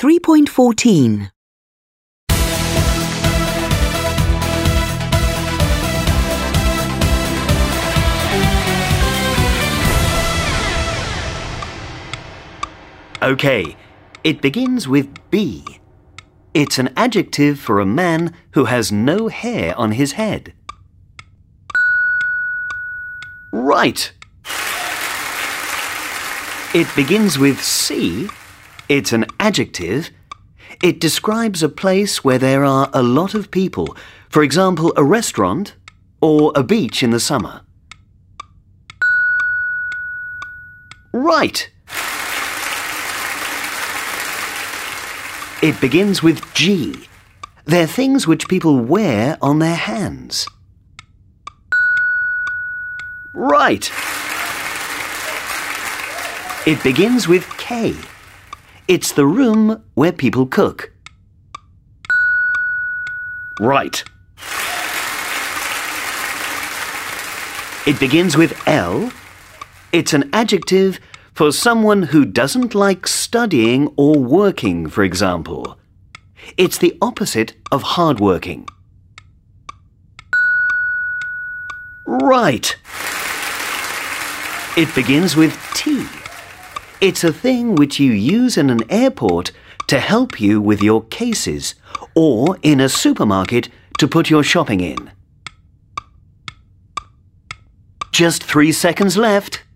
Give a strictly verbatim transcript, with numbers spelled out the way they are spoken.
three point one four. OK, it begins with B. It's an adjective for a man who has no hair on his head. Right. It begins with C. It's an adjective. It describes a place where there are a lot of people, for example, a restaurant or a beach in the summer. Right. It begins with G. They're things which people wear on their hands. Right. It begins with K. It's the room where people cook. Right. It begins with L. It's an adjective for someone who doesn't like studying or working, for example. It's the opposite of hardworking. Right. It begins with T. It's a thing which you use in an airport to help you with your cases or in a supermarket to put your shopping in. Just three seconds left.